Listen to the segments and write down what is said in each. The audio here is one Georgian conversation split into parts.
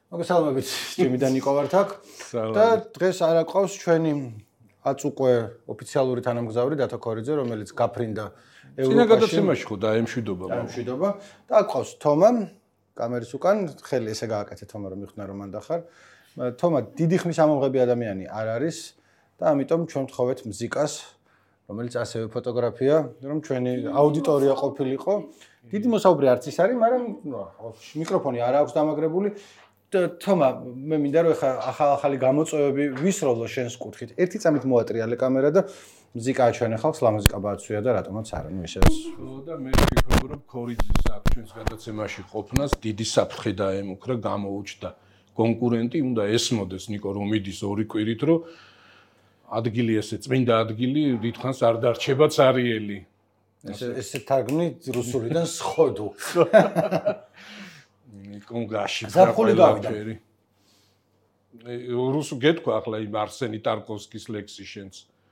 მოგესალმებით, ჩემიდან ნიკო ვართ აქ. და დღეს არა ყავს ჩვენი აწუყვე ოფიციალური თანამგზავრი დათო ქორიძე, რომელიც გაფრინდა ევროპაში. წინა გადაცემაში ხო დაემშვიდობა. დაემშვიდობა. და აქ ყავს თომა, კამერის უკან, ხელი ესე გააკეთე თომა რომ მიხვდნენ რომ მან დახარ. თომა დიდი ხნის ამომღები ადამიანი არ არის და ამიტომ ჩვენ ვთხოვეთ მზიკას, რომელიც ასევე ფოტოგრაფია, რომ ჩვენი აუდიტორია ყოფილიყო. დიდი მოსაუბრე არც ის არის, მაგრამ მიკროფონი არ აქვს დამაგრებული. თომა, მე მინდა რომ ახალი გამოწვევები ვისროლო შენს კუთხით. ერთი წამით მოატრიალე კამერა და მზიკაა ჩვენ ხალხს, ლამაზიკა ბაცვია და რატომაც არა, ნუ ისე. და მე ვფიქრობ, რომ ქორიძის აქ ჩვენს გადაცემაში ყოფნას დიდი საფრთხე დაემუქრა, გამოუჩნდა კონკურენტი, უნდა ესმოდეს ნიკო რომ მიდის ორი კვირით, რომ ადგილი ესე წმინდა ადგილი დიდხანს არ დარჩება цариელი. ესე თარგმნი რუსულიდან სხოდუ. კონგაში ზაფხული გავიდა. რუსულ გეთქვა ახლა იმ არსენი ტარკოვსკის ლექსი შენც.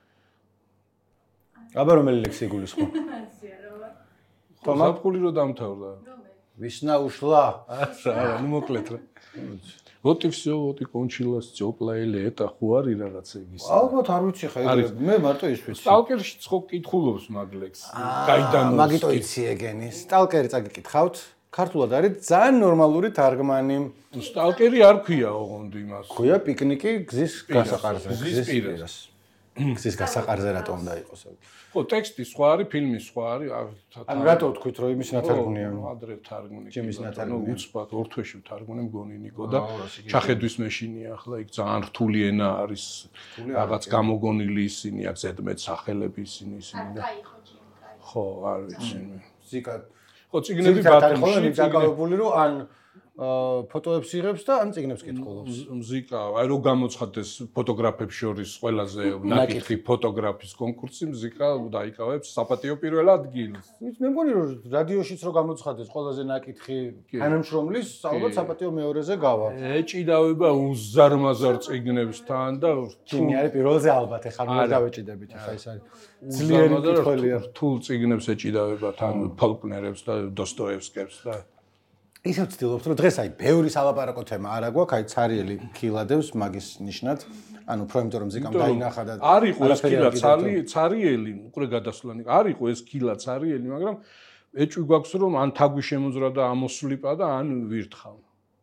აბა რომელი ლექსი გულისხმობ? ზაფხული რო დამთავრდა. Весна ушла. არა, ну მოკლედ რა. Вот и всё, вот и кончилось тёплое лето, ხო არის რაღაცა ის. ალბათ არ ვიცი ხა, მე მარტო ის ვიცი. სტალკერში ხო კითხულობს მაგ ლექსს. გაიდანოს. მაგიტო იცი ეგენი. სტალკერი წაგიკითხავთ. ქართულად არის ძალიან ნორმალური თარგმანი. სტალკერი არ ქვია ოღონდ იმას. ქვია პიკნიკი გზის გასაყარზე. გზის პირას. გზის გასაყარზე რატომ უნდა იყოს? ხო, ტექსტი სხვა არის, ფილმი სხვა არის. ანუ რატო ვთქვით რომ იმის ნათარგმნია? ადრე ვთარგმნი. ჩემის ნათარგმნია. უცბად ორ თვეში ვთარგმნი მგონი ნიკო და ჩახედვის მეშინია ახლა იქ ძალიან რთული ენა არის. რაღაც გამოგონილი ისინი, აქ ზედმეტ სახელები ისინი და ხო, არ ვიცი მე. ზიკა ხო, წიგნები ბატონში დაკავებული რომ ან ფოტოებს იღებს და ან წიგნებს კითხულობს. მზიკა, აი რო გამოცხადდეს ფოტოგრაფებს შორის ყველაზე ნაკითხი ფოტოგრაფის კონკურსი, მზიკა დაიკავებს საპატიო პირველ ადგილს. მე მგონი რომ რადიოშიც რო გამოცხადდეს ყველაზე ნაკითხი თანამშრომლის, ალბათ საპატიო მეორეზე გავა. ეჭიდავება უზარმაზარ წიგნებსთან და რთული არის პირველზე ალბათ, ეხლა არ დავეჭიდებით, ეხლა ეს არის ძლიერი კითხვაა. რთულ წიგნებს ეჭიდავება თან ფოლკნერებს და დოსტოევსკებს და ისე ვცდილობთ რომ დღეს აი ბევრი სალაპარაკო თემა არა გვაქვს, აი цариელი ქილადებს მაგის ნიშნად, ანუ პროემტო რომ მზიკამ დაინახა და არ იყო ეს ქილა цариელი, უკვე გადასვლანი, არ იყო ეს ქილა цариელი, მაგრამ ეჭვი გვაქვს რომ ან თაგვი შემოძრა და ამოსვლიპა და ან ვირთხავ.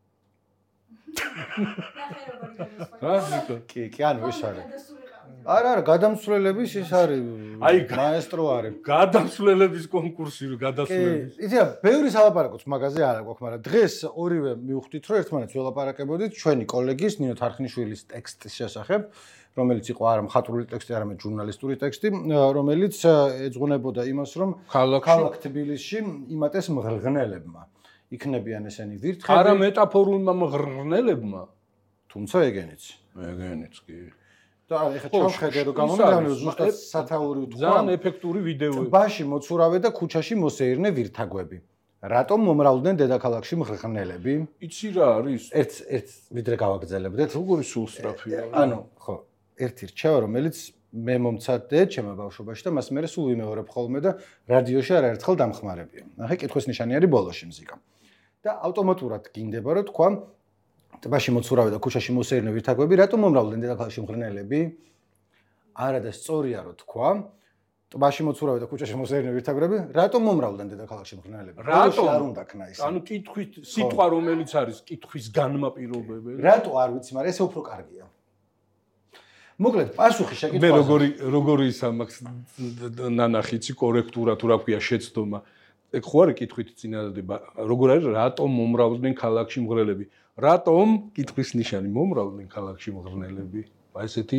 კი, ანუ ეს არის. არა, გადამსვლელების ის არის. აი, მაესტრო არის. გადამსვლელების კონკურსი გადასვლების. იცი, ბევრი სალაპარაკოც მაგაზე არა გვაქვს, მაგრამ დღეს ორივე მივხვდით, რომ ერთმანეთს ველაპარაკებოდით ჩვენი კოლეგის ნინო თარხნიშვილის ტექსტის შესახებ, რომელიც იყო არა მხატვრული ტექსტი, არამედ ჟურნალისტური ტექსტი, რომელიც ეძღვნებოდა იმას, რომ ქალაქ თბილისში იმატეს მღრღნელებმა. იქნებიან ესენი ვირთხები. არა მეტაფორულმა მღრღნელებმა, თუმცა ეგენიც. ეგენიც კი. და ეხლა ჩავხედე რომ გამომიდანო ზუსტად სათაური უთქვა. ძალიან ეფექტური ვიდეოები. ტბაში მოცურავე და ქუჩაში მოსეირნე ვირთაგვები. რატომ მომრავლდნენ დედაქალაქში მღრღნელები? იცი რა არის? ერთ ვიდრე გავაგრძელებდეთ. როგორი სულსწრაფია. ანუ ხო, ერთი რჩევა რომელიც მე მომცადე ჩემო ბავშვობაში და მას მე სულ ვიმეორებ ხოლმე და რადიოში არაერთხელ დამხმარებია. ახლა კითხვის ნიშანი არის ბოლოში მზიკა. და ავტომატურად გინდება რომ თქვა ტბაში მოცურავე და ქუჩაში მოსეირნე ვირთაგვები, რატომ მომრავლდნენ დედაქალაქში მღრღნელები? არა და სწორია რომ თქვა, ტბაში მოცურავე და ქუჩაში მოსეირნე ვირთაგვები, რატომ მომრავლდნენ დედაქალაქში მღრღნელები? რატომ არ უნდა ქნა ის? ანუ კითხვით სიტყვა რომელიც არის კითხვის განმაპირობებელი. რატო არ ვიცი, მაგრამ ესე უფრო კარგია. მოკლედ, პასუხი შეკითხვაზე. მე როგორი ის ამაქვს ნანახიცი კორექტურა თუ რა ქვია შეცდომა. ეგ ხო არის კითხვით წინადადება. როგორ არის რატომ მომრავლდნენ ქალაქში მღრღნელები? რატომ კითხვის ნიშანი მომრავლდნენ ქალაქში მღრღნელები? აი ესეთი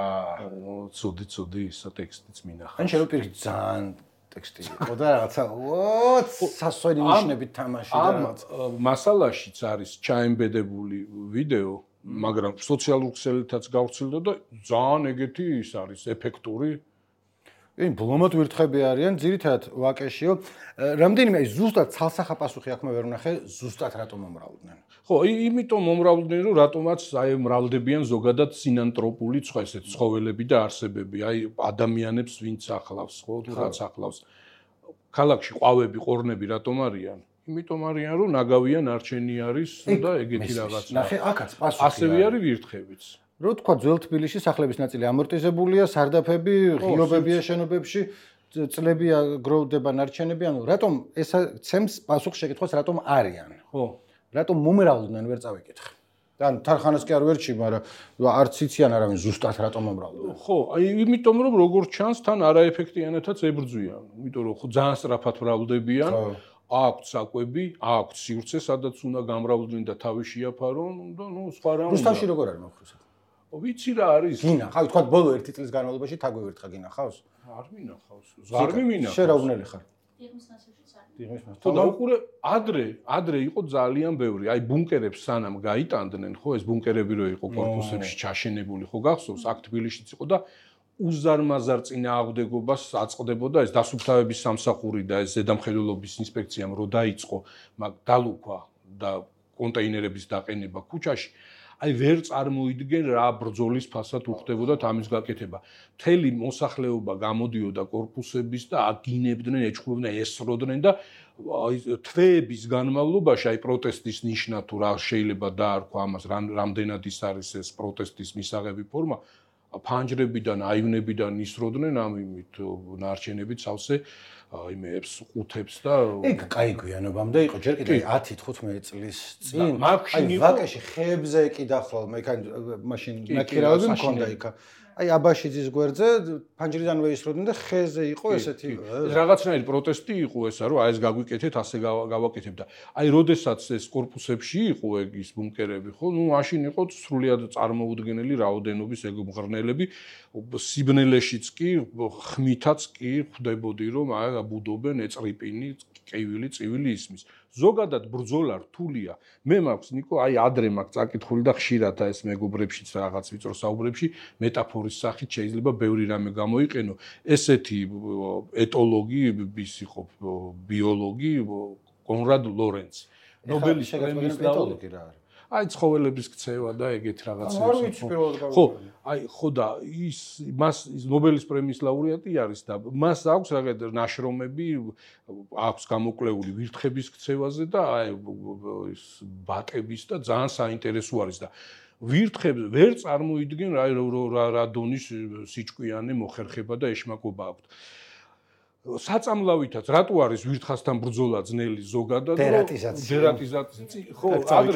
ცუდი ისა ტექსტიც მინახა. ან შეიძლება პირიქით ძალიან ტექსტი იყო და რაღაცა სასვენი ნიშნებით თამაში და რაღაც. მასალაშიც არის ჩაემბედებული ვიდეო, მაგრამ სოციალურ ქსელითაც გავრცელდა და ძალიან ეგეთი ის არის ეფექტური. ბლომად ვირთხები არიან, ძირითადად ვაკეშიო. რამდენიმე ზუსტად ცალსახა პასუხი აქ მე ვერ ვნახე, ზუსტად რატომ მომრავლდნენ. ხო, იმიტომ მომრავლდნენ, რომ რატომაც აი მრავლდებიან ზოგადად სინანტროპული სხვა ესეთ ცხოველები და არსებები, აი ადამიანებს ვინც ახლავს, ხო, თუ რაც ახლავს. ქალაქში ყვავები, ყორნები რატომ არიან? იმიტომ არიან რომ ნაგავია ნარჩენი არის და ეგეთი რაღაცა. ნახე, აქაც პასუხი ასევე არის ვირთხებიც. რო თქვა ძველ თბილისში სახლების ნაწილი ამორტიზებულია, სარდაფები, ღიობებია შენობებში, წლებია გროვდება ნარჩენები, ანუ რატომ ეს ცემს პასუხს შეკითხვას რატომ არიან? ხო. რატომ მომრავლდნენ ვერ წავიკითხე. ან თარხანას კი არ ვერჩი, მაგრამ არც იციან არავინ ზუსტად რატომ მომრავლდნენ. ხო, აი იმიტომ რომ როგორც ჩანს თან არაეფექტიანეთაც ებრძვიან. იმიტომ რომ ხო ძალიან სწრაფად მრავლდებიან. აქვთ საკვები, აქვთ სივრცე, სადაც უნდა გამრავლდნენ და თავი შეაფარონ და სხვა რა უნდა. რუსთავში როგორ არის მოხდეს? ვიცი რა არის? გინახავ, თქვა ბოლო 1 წლის განმავლობაში თაგვი ვერთხა გინახავს? არ მინახავს. ზარ მიმინახავს. შენ რა უნელი ხარ? დიღმის მასშტაბში წარ. დიღმის მასშტაბში. ხო და უყურე ადრე იყო ძალიან ბევრი. აი ბუნკერებს სანამ გაიტანდნენ, ხო, ეს ბუნკერები რო იყო კორპუსებში ჩაშენებული, ხო გახსოვს? აქ თბილისშიც იყო და უზარმაზარ წინააღმდეგობას აწყდებოდა ეს დასუფთავების სამსახური და ეს ზედამხედველობის ინსპექციამ რო დაიწყო, მაგ დალუქვა და კონტეინერების დაყენება ქუჩაში. აი ვერ წარმოიდგენ რა ბრძოლის ფასად უხდებოდათ ამის გაკეთება. მთელი მოსახლეობა გამოდიოდა კორპუსების და აგინებდნენ, ეჭვებდნენ, ესროდნენ და აი თვეების განმავლობაში აი პროტესტის ნიშნა თუ რა შეიძლება დაარქვა ამას, რამდენად ის არის ეს პროტესტის მისაღები ფორმა, ფანჯრებიდან, აივნებიდან ისროდნენ ამ იმით ნარჩენებით სავსე იმებს, ყუთებს და ეგ კაი გვიანობამდე იყო, ჯერ კიდე 10-15 წლის წინ. აი ვაკეში ხეებზე კიდახვალ, მაშინ ნაკირავები მქონდა იქ. აი აბაშიძის გვერდზე ფანჯრიდანვე ისროდნენ და ხეზე იყო ესეთი. რაღაცნაირი პროტესტი იყო ესა, რომ აი ეს გაგვიკეთეთ, ასე გავაკეთებ და აი როდესაც ეს კორპუსებში იყო ეგ ის ბუნკერები, ხო, ნუ მაშინ იყო სრულიად წარმოუდგენელი რაოდენობის ეგ მღრნელები, სიბნელეშიც კი, ხმითაც კი ხვდებოდი, რომ აი აბუდობენ ეწრიპინი, ყივილი, წივილი ისმის. ზოგადად ბრძოლა რთულია. მე მაქვს ნიკო, აი ადრე მაქვს წაკითხული და ხშირად ეს მეგობრებშიც რაღაც ვიწრო საუბრებში მეტაფორის სახით შეიძლება ბევრი რამე გამოიყენო. ესეთი ეტოლოგი ის იყო ბიოლოგი კონრად ლორენცი. ნობელის პრემიის ეტოლოგი რა არის? აი ცხოველების ქცევა და ეგეთ რაღაცები. არ ვიცი პირველად გავიგე. ხო, აი ხო და ის ნობელის პრემიის ლაურეატი არის და მას აქვს რაღაც ნაშრომები აქვს გამოკვლეული ვირთხების ქცევაზე და აი ის ბატების და ძალიან საინტერესო არის და ვირთხებს ვერ წარმოიდგენ რა დონის სიჭკვიანი მოხერხება და ეშმაკობა აქვთ. საწამლავითაც რატო არის ვირთხასთან ბრძოლა ძნელი ზოგადად დერატიზაცია ხო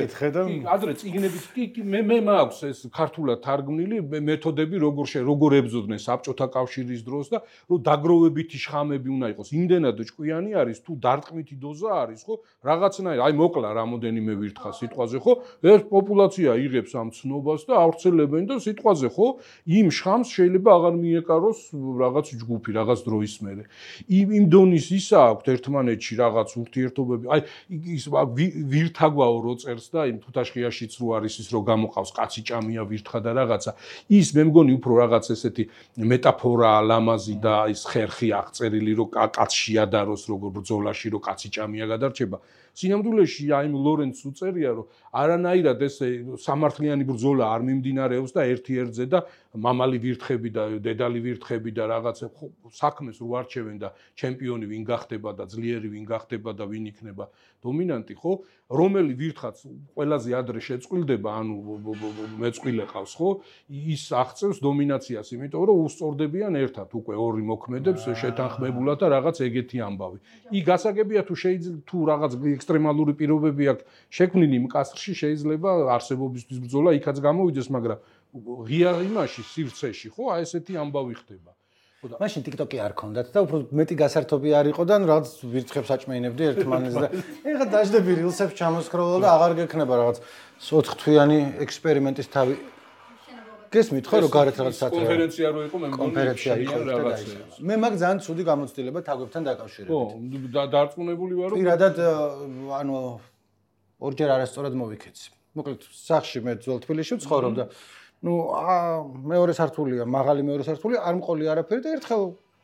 ადრე წიგნებით კი მე მაქვს ეს ქართულად თარგმნილი მეთოდები როგორ ებრძოდნენ საბჭოთა კავშირის დროს და რომ დაგროვებითი შხამები უნდა იყოს იმდენად ჭკვიანი არის თუ დარტყმითი დოზა არის ხო რაღაცნაირად აი მოკლა რამოდენიმე ვირთხა სიტყვაზე ხო ეს პოპულაცია იღებს ამ ცნობას და ავრცელებენ და სიტყვაზე ხო იმ შხამს შეიძლება აღარ მიეკაროს რაღაც ჯგუფი რაღაც დროის მერე იმ დონის ისა აქვს ერთმანეთში რაღაც ურთიერთობები. აი ის ვირთაგვაო რო წერს და იმ თუთაშხიაშიც რო არის ის რო გამოყავს კაცი ჭამია ვირთხა და რაღაცა. ის მე მგონი უფრო რაღაც ესეთი მეტაფორაა ლამაზი და ის ხერხი აღწერილი რო კაც შეადაროს როგორ ბრძოლაში რო კაცი ჭამია გადარჩება. სინამდვილეში აი ლორენცს უწერია რომ არანაირად ეს სამართლიანი ბრძოლა არ მიმდინარეობს და ერთი ერთზე და მამალი ვირთხები და დედალი ვირთხები და რაღაც საქმეს რო არჩევენ და ჩემპიონი ვინ გახდება და ძლიერი ვინ გახდება და ვინ იქნება დომინანტი ხო რომელი ვირთხაც ყველაზე ადრე შეწყვილდება ანუ მეწყვილე ყავს ხო ის აღწევს დომინაციას იმიტომ რომ უსწორდებიან ერთად უკვე ორი მოქმედებს შეთანხმებულად და რაღაც ეგეთი ამბავი იქ გასაგებია თუ შეიძლება თუ რაღაც ექსტრემალური პირობები აქვს შექმნილი მკაცრში შეიძლება არსებობისთვის ბრძოლა იქაც გამოვიდეს მაგრამ ღია იმაში სივრცეში ხო აი ესეთი ამბავი ხდება მაშინ TikTok-ი არ ქონდათ და უფრო მეტი გასართობი არ იყო და რაღაც ვირთხებს აჭმეინებდი ერთმანეთს და ეხლა დაждები rilsებს ჩამოსკროლო და აღარ გექნება რაღაც 4 თვიანი ექსპერიმენტის თავი გესმით ხო რომ გარეთ რაღაც საათი კონფერენცია რო იყო მე კონფერენცია იყო რაღაცა მე მაგ ძალიან ცუდი გამოცდილება თაგვებთან დაკავშირებით ხო დარწმუნებული ვარ რომ პირადად ანუ ორჯერ არასწორად მოვიქეცი მოკლედ სახში მე ძველ თბილისში ვცხოვრობდა ну მეორე სართულია მაღალი მეორე სართული არ მყოლი არაფერი და ერთხელ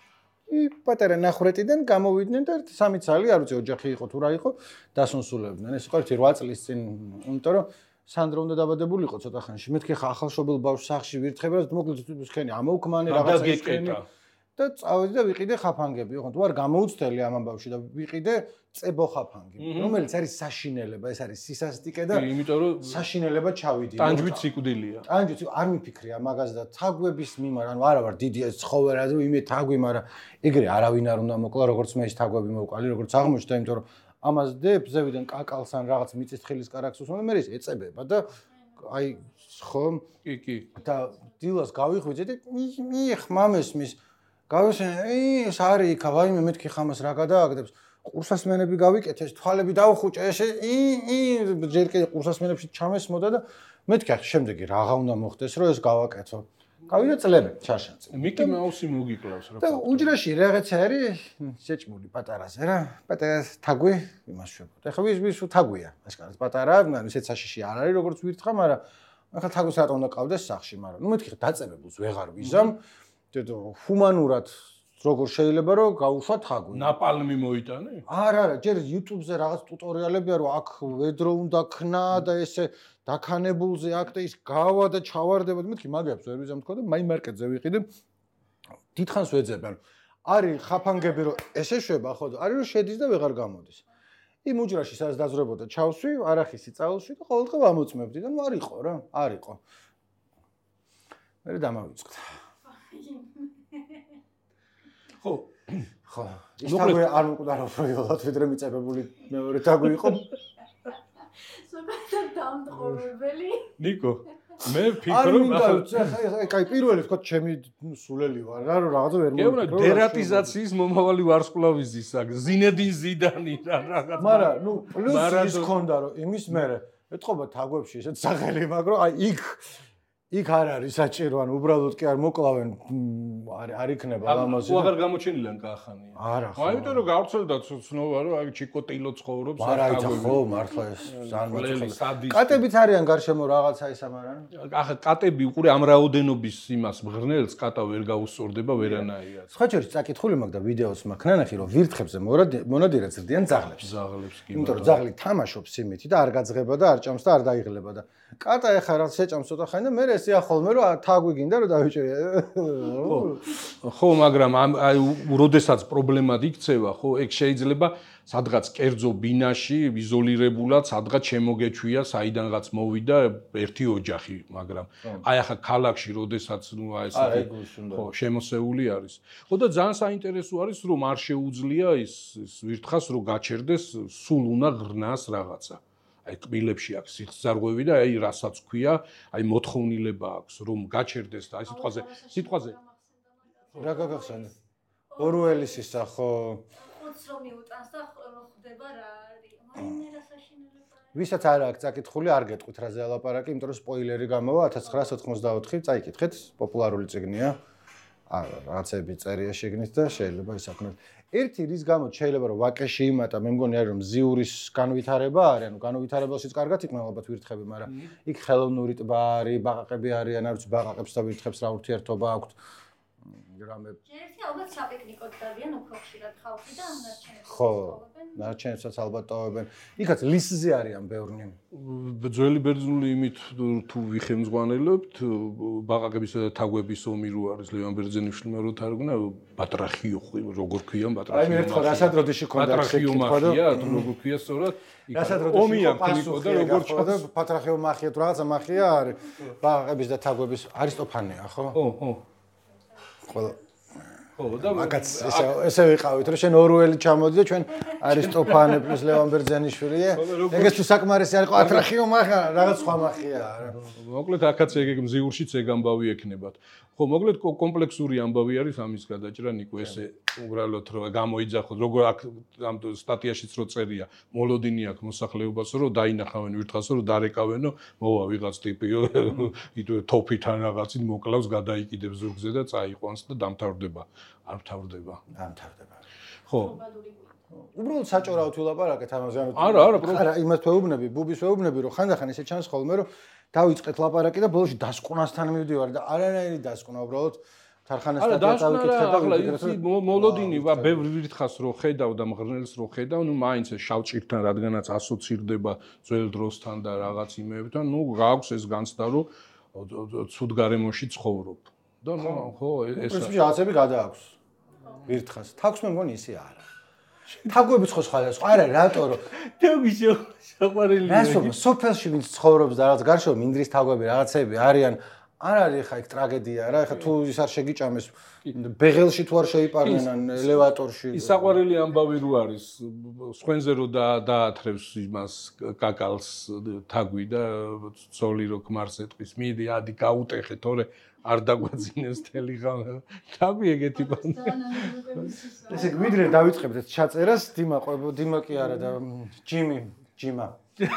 პატარა ნახრეტიდან გამოვიდნენ და სამი ცალი არ ვიცი ოჯახი იყო თუ რა იყო დასუნსულებდნენ ეს იყო 8 წლის წინ იმიტომ რომ სანდრო უნდა დაბადებულიყო ცოტა ხანში მეთქი ახალშობილ ბავშვს სახში ვირთხება და მოკლედ ხენი ამოუქმანი რაღაცა ისკენი და წავედი და ვიყიდე ხაფანგები, ხო, თუ არ გამოუცდელი ამ ამბავში და ვიყიდე წებო ხაფანგი, რომელიც არის საშინელება, ეს არის სისასტიკე და იმიტომ რომ საშინელება ჩავიდი. ტანჯვით სიკვდილია. ტანჯვით არ მიფიქრია მაგას და თაგვების მიმართ, ანუ არა ვარ დიდი ეს ცხოველა და იმე თაგვი, მაგრამ ეგრე არავინ არ უნდა მოკლა, როგორც მე ის თაგვები მოვყალი, როგორც აღმოჩნდა, იმიტომ რომ ამას დებ ზევიდან კაკალს ან რაღაც მიწის თხილის კარაქს უსმენ და მე ის ეწებება და აი ხო კი და დილას გავიხვიძე და მამეს მის გავისმენ ეს არის იქა ვაიმე მეთქი ხამას რა გადააგდებს ყურსასმენები გავიკეთეს თვალები დავხუჭე ესე ჯერ კიდე ყურსასმენებში ჩამესმოდა და მეთქი ახლა შემდეგი რაღა უნდა მოხდეს რომ ეს გავაკეთო გავიდა წლები ჩაშანწი მიკი მაუსი მოგიკლავს რა და უჯრაში რაღაცა არის შეჭმული პატარაზე რა პატარა თაგვი იმას შვებოდა ახლა ვის თაგვია ასკარად პატარა ისეთ საშიში არ არის როგორც ვირთხა მაგრამ ახლა თაგვს რატომ უნდა ყავდეს სახში მაგრამ ნუ მეთქი დაწებებულს ვეღარ ვიზამ ჰუმანურად როგორ შეიძლება რომ გაუშვა თაგვი ნაპალმი მოიტანე არა ჯერ YouTube-ზე რაღაც ტუტორიალებია რომ აქ ვედრო უნდა ქნა და ესე დაქანებულზე აქ და ის გავა და ჩავარდება მეთქი მაგებს ვერ ვიზამ თქო და მაი მარკეტზე ვიყიდე დიდხანს ვეძებენ არის ხაფანგები რომ ესე შვება ხო და არის რომ შედის და ვეღარ გამოდის იმ უჯრაში სადაც დაზრებოდა ჩავსვი არახისი წაულში და ყოველდღე ვამოწმებდი და ნუ არისო რა არისო მე დამავიწყდა ხო ის თაგვი არ მოკვდა რომ პროიოლად ვიდრე მიწებებული მეორე თაგვი იყო სულ დამტყობებელი ნიკო მე ვფიქრობ ახლა კაი პირველი თქო ჩემი სულელი ვარ რა რომ რაღაცა ვერ მოვიფიქრო დერატიზაციის მომავალი ვარსკვლავის აქ ზინედინ ზიდანი რა რაღაც მაგრამ ნუ პლუს ის ქონდა რომ იმის მერე ეთქობა თაგვებში ესეც სახელი მაგრამ აი იქ არ არის საჭირო ან უბრალოდ კი არ მოკლავენ არ იქნება ლამაზი ხო აღარ გამოჩენილან კახანია არა ხო აი იმიტომ რომ გავრცელდა ცნობა რომ აი ჩიკოტილო ცხოვრობს არა ხო მართლა ეს ზარმოწმელი კატებიც არიან გარშემო რაღაცა ისა მაგრამ ახლა კატები უყურე ამ რაოდენობის იმას მღრნელს კატა ვერ გაუსწორდება ვერანაირად სხვაჭერის წაკითხული მაგ და ვიდეოს მაგ ნანახი რომ ვირთხებზე მონადირე ზრდიან ძაღლებს კი იმიტომ რომ ძაღლი თამაშობს იმითი და არ გაძღება და არ ჭამს და არ დაიღლება და კატა ეხა რაც შეჭამს ცოტა ხანი და მე ესეა ხოლმე რომ თაგვი გინდა რომ დავიჭერე ხო მაგრამ აი როდესაც პრობლემად იქცევა ხო ეგ შეიძლება სადღაც კერძო ბინაში იზოლირებულად სადღაც შემოგეჩვია საიდანღაც მოვიდა ერთი ოჯახი მაგრამ აი ახლა ქალაქში როდესაც ნუ აი ესეთი ხო შემოსეული არის ხო და ძალიან საინტერესო არის რომ არ შეუძლია ის ვირთხას რომ გაჩერდეს სულ უნდა ღრნას რაღაცა აი კბილებში აქვს სიხსარღვევი და აი რასაც ქვია აი მოთხოვნილება აქვს რომ გაჩერდეს და აი სიტყვაზე რა გაგახსენე ორუელის ისა ხო ხუთს რომ მიუტანს და ხდება რა არის მაინე რა საშინელება ვისაც არ აქვს წაკითხული არ გეტყვით რა ზელაპარაკი იმიტომ რომ სპოილერი გამოვა 1984 წაიკითხეთ პოპულარული წიგნია რაღაცები წერია შეგნით და შეიძლება ისაკვნოთ ერთი რის გამო შეიძლება რომ ვაკეში იმატა მე მგონი არის რომ ზიურის განვითარება არის ანუ განვითარებელშიც კარგად იქნება ალბათ ვირთხები მაგრამ იქ ხელოვნური ტბა არის ბაყაყები არიან არც ბაყაყებს და ვირთხებს რა ურთიერთობა აქვთ რამე ერთი ალბათ საპიკნიკოდ დადიან უფრო ხშირად ხალხი და ნარჩენებს ხო ნარჩენებსაც ალბათ ტოვებენ იქაც ლისზე არიან ბევრნი ძველი ბერძნული იმით თუ ვიხემძღვანელებთ ბაყაყებისა და თაგვების ომი რო არის ლევან ბერძენიშვილმა რო თარგმნა ბატრახიო როგორ ქვია ბატრახიო აი მე თქვა რასად როდეში ქონდა ბატრახიო მახია თუ როგორ ქვია სწორად რასად როდეში ომია ქონიკო და როგორ ჩადა ბატრახიო მახია თუ რაღაცა მახია არის ბაყაყების და თაგვების არისტოფანეა ხო ხო ყველა ხო და მაგაც ესე ვიყავით რომ შენ ორუელი ჩამოდი და ჩვენ არისტოფანე პლუს ლევან ბერძენიშვილი ეგეც თუ საკმარისი არ იყო ატრახიო მახა რაღაც სხვა მახია მოკლედ აქაც ეგ მზიურშიც ეგ ამბავი ექნებათ ხო მოკლედ კომპლექსური ამბავი არის ამის გადაჭრა ნიკო ესე უბრალოდ რომ გამოიძახოთ როგორ აქ ამ სტატიაშიც რო წერია მოლოდინი აქვს მოსახლეობას რომ დაინახავენ ვირთხას რომ დარეკავენო მოვა ვიღაც ტიპიო თოფიდან რაღაცით მოკლავს გადაიკიდებს ზურგზე და წაიყვანს და დამთავრდება არ მთავრდება ხო უბრალოდ საჭორაოდ ვილაპარაკეთ ამაზე არა იმას ვეუბნები ბუბის ვეუბნები რომ ხანდახან ესე ჩანს ხოლმე რომ დავიწყეთ ლაპარაკი და ბოლოში დასკვნასთან მივდივარ და არანაირი დასკვნა უბრალოდ თარხანასთან დავიკითხე და ახლა ისი მოლოდინი ბევრი ვირთხას რო ხედავ და მღრნელს რო ხედავ ნუ მაინც ეს შავჭირთან რადგანაც ასოცირდება ძველ დროსთან და რაღაც იმეებთან ნუ გააქვს ეს განცდა რომ ცუდ გარემოში ცხოვრობ და ხო ეს რაღაცები გადააქვს ვირთხას. თაგვს მე მგონი ისე არა. თაგვები ხო სხვადასხვა არა რატო რომ თაგვი შეყვარელი რასო სოფელში ვინც ცხოვრობს და რაღაც გარშემო მინდრის თაგვები რაღაცები არიან არ არის ხა იქ ტრაგედია რა ხა თუ ის არ შეგიჭამეს ბეღელში თუ არ შეიპარნენ ან ელევატორში ის საყვარელი ამბავი რო არის სხვენზე რო დაათრევს იმას კაკალს თაგვი და ცოლი რო ქმარს ეტყვის მიდი ადი გაუტეხე თორე არ დაგვაძინეს თელი ღამე თაგვი ეგეთი ბანდა ესე გვიდრე დავიწყებთ ეს ჩაწერას დიმა ყვებო დიმა კი არა და ჯიმა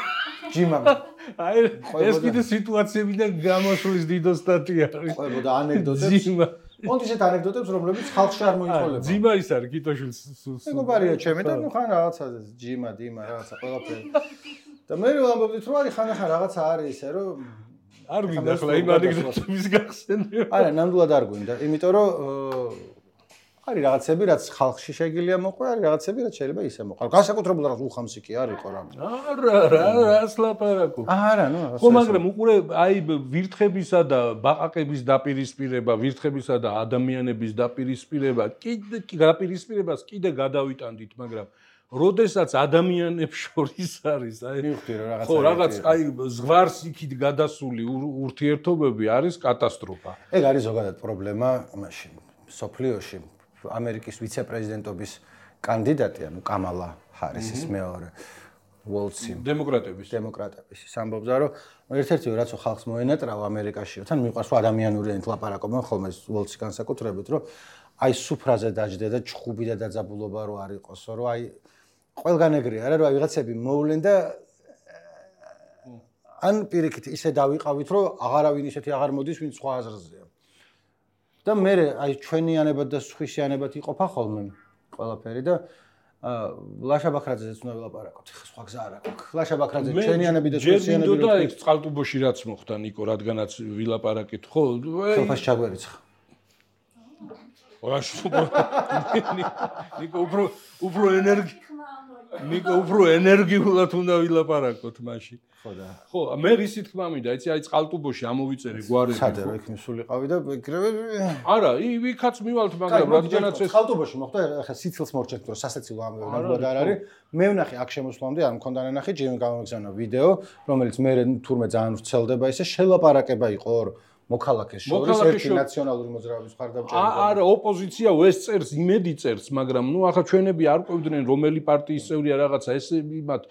აი ეს კიდე სიტუაციებიდან გამოსulis დიდო სტატია არის ყვებო და ანეკდოტებს კონთ ისეთ ანეკდოტებს რომლებიც ხალხში არ მოიყოლება ძიმა ის არის კიტოშვილს მეგობარია ჩემი და ნუ ხან რაღაცა ჯიმა დიმა რაღაცა ყველაფერი და მე ვამბობდით რომ არის ხან რაღაცა არის ისე რომ არ გვინდა ახლა იმ ანეკდოტების გახსენება არა ნამდვილად არ გვინდა იმიტომ რომ არის რაღაცები რაც ხალხში შეგიძლია მოყვე არის რაღაცები რაც შეიძლება ისე მოყვე განსაკუთრებულად რაღაც უხამსი კი არ იყო რამე არა რას ლაპარაკობ არა ნუ ხო მაგრამ უყურე აი ვირთხებისა და ბაყაყების დაპირისპირება ვირთხებისა და ადამიანების დაპირისპირება კიდე გადავიტანდით მაგრამ როდესაც ადამიანებს შორის არის აი მივხვდი რომ რაღაცა ხო რაღაც აი ზღვარს იქით გადასული ურთიერთობები არის კატასტროფა ეგ არის ზოგადად პრობლემა იმაში სოფლიოში ამერიკის ვიცე-პრეზიდენტობის კანდიდატი ანუ კამალა ჰარისის მეორე ვოლცი დემოკრატების ის ამბობს რომ ერთ-ერთი რაც ხალხს მოენატრავა ამერიკაში თან მიყვარს ადამიანური ენით ლაპარაკობენ ხოლმე ვოლცი განსაკუთრებით რომ აი სუფრაზე დაждდე და ჩხუბი და დაძაბულობა რო არ იყოსო რომ აი ყველგან ეგრეა რა რომ აი ვიღაცები მოვლენ და ან პირიქით ისე დავიყავით რომ აღარავინ ისეთი აღარ მოდის ვინც სხვა აზრზეა და მე აი ჩვენიანებად და სხვისიანებად იყოფა ხოლმე ყველაფერი და ლაშა ბაქრაძეც უნდა ვილაპარაკოთ ხა სხვა გზა არ აქვს ლაშა ბაქრაძე ჩვენიანები და სხვისიანები და იქ წყალტუბოში რაც მოხდა ნიკო რადგანაც ვილაპარაკეთ ხო ხელფას ჩაგვერიცხა ნიკო უფრო ენერგიულად უნდა ვილაპარაკოთ მაშინ ხო და ხო მე რისი თქმა მინდა იცი აი წყალტუბოში ამოვიწერე გვარები სადა რა იქ მისულიყავი და ეგრევე არა იქაც მივალთ მაგრამ რადგანაც ეს წყალტუბოში მოხდა ახლა სიცილს მორჩეთ რომ სასაცილო ამბავი ნამდვილად არ არის მე ვნახე აქ შემოსვლამდე არ მქონდა ნახე ჯიმი გამოგზავნა ვიდეო რომელიც მე თურმე ძალიან ვრცელდება ისე შელაპარაკება იყო მოქალაქეს შორის ერთი ნაციონალური მოძრაობის მხარდამჭერი არა ოპოზიცია ეს წერს იმედი წერს მაგრამ ნუ ახლა ჩვენები არ ყვებდნენ რომელი პარტიის წევრია რაღაცა ეს იმათ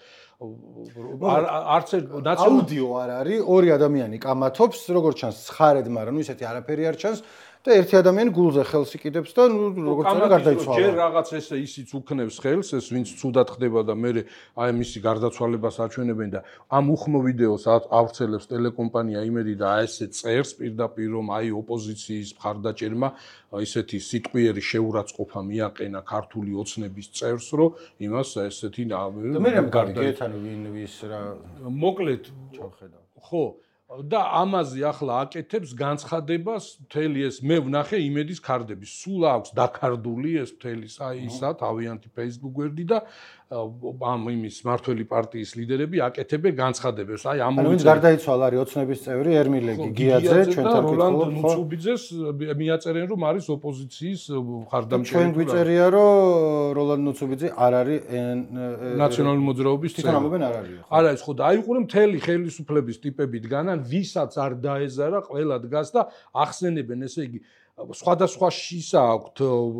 არც აუდიო არ არის ორი ადამიანი კამათობს როგორც ჩანს ხარედ მაგრამ ნუ ისეთი არაფერი არ ჩანს და ერთი ადამიანი გულზე ხელს იკიდებს და ნუ როგორც წავა გარდაიცვალა. ჯერ რაღაც ესე ისიც უქნევს ხელს, ეს ვინც ცუდად ხდება და მე აი მისი გარდაცვალებას აჩვენებენ და ამ უხმო ვიდეოს ავრცელებს ტელეკომპანია იმედი და ესე წერს პირდაპირ რომ აი ოპოზიციის მხარდაჭერმა ისეთი სიტყვიერი შეურაცხყოფა მიაყენა ქართული ოცნების წერს, რომ იმას ესეთი და მე გამიგეთ ანუ ვინ ვის რა მოკლედ ჩავხედავ. ხო და ამაზე ახლა აკეთებს განცხადებას მთელი ეს მე ვნახე იმედის ქარდების სულ აქვს დაკარდული ეს მთელი ისა თავიანთი Facebook გვერდი და ამ იმის მართველი პარტიის ლიდერები აკეთებენ განცხადებებს აი ამ ვინც გარდაიცვალა არის ოცნების წევრი ერმილეგი გიაძე ჩვენთან როლანდ ნუცუბიძეს მიაწერენ რომ არის ოპოზიციის მხარდამჭერი ჩვენ გვიწერია რომ როლანდ ნუცუბიძე არ არის ნაციონალური მოძრაობის წევრი თვითონ ამბობენ არ არის არა ეს ხო და აი უყურე მთელი ხელისუფლების ტიპები დგანან ვისაც არ დაეზარა ყველა დგას და ახსენებენ ესე იგი სხვადასხვა შისა აქვთ